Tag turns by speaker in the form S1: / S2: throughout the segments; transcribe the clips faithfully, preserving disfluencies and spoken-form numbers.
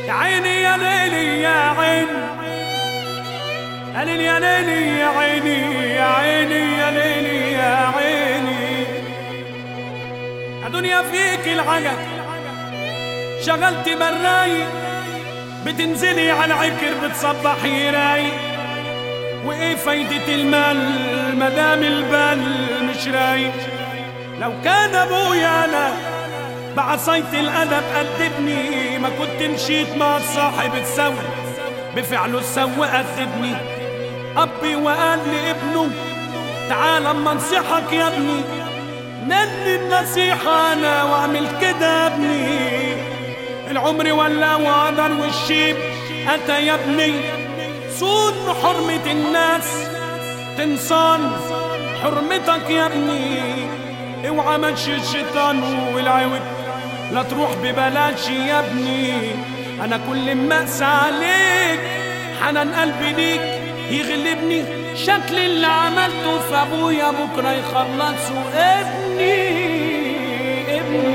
S1: يا عيني يا ليلي يا عيني يا ليلي يا ليلي يا عيني يا عيني يا ليلي يا عيني يا دنيا فيك العجب شغلت براي بتنزلي على العكر بتصبحي رايق وايه فايدة المال مدام البال مش رايق. لو كان ابويا انا بعصاية الادب قدبني ما كنت مشيت مع الصاحب تسوي بفعله السوء قدبني. ابي وقال لابنه تعال اما انصحك يا ابني ندي النصيحة انا واعمل كده يا ابني. العمر ولا وقدر والشيب اتى يا ابني صون حرمة الناس تنصان حرمتك يا ابني. اوعى مشي الشيطان والعوج لا تروح ببلاش يا ابني. انا كل ما اقسى عليك حنان قلبي ليك يغلبني شكل اللي عملته في ابويا بكره يخلصوا ابني ابني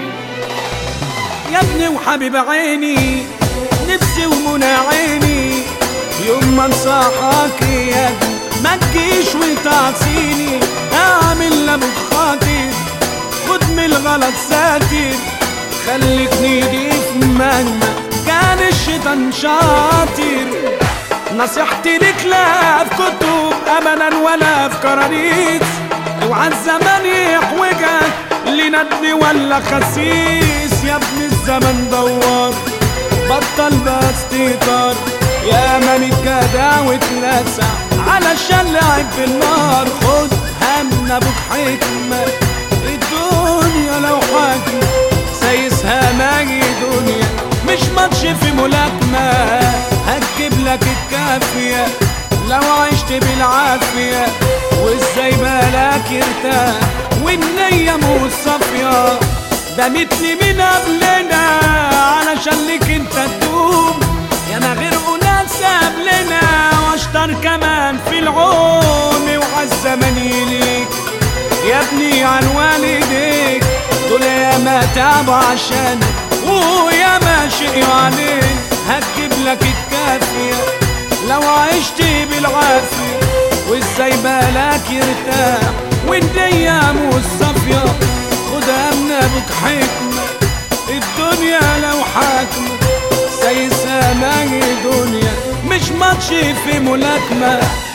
S1: يا ابني وحبيب عيني نفسي ومنى عيني يوم ما انصحك يا ابني ما تجيش وتعصيني. اعمل لابوك خاطر خد من الغلط ساتر خليك نضيف مهما كان الشيطان شاطر. نصيحتي لك لا في كتب ابدا ولا في كراريس. اوعى الزمان يحوجك لندل ولا خسيس. يا ابن الزمن دوار بطل بس تطار يا من الجدع وتلسع علشان لعب في النار. خد هم ابوك حكمة الدنيا لو حاكم سايسها ماجي دنيا مش ماتش في ملاكمة. هتجيب لك الكافية لو عشت بالعافية وازاي بالك يرتاح والنية مش صافية. ده متني من قبلنا علشان لك انت تدوم يا ما غير ناس قبلنا واشطر كمان في العون. وعالزمن يليك يا ابني عن والديك دول يا ما تعبوا عشانك ويا ما شقيوا عليك. هتجيب لك الكافية لو عشت بالعافية وازاي بالك يرتاح والنية مش صافية. خدها من ابوك حكمة الدنيا لو حاكمة سايسها ماجي دنيا مش ماتش في ملاكمة.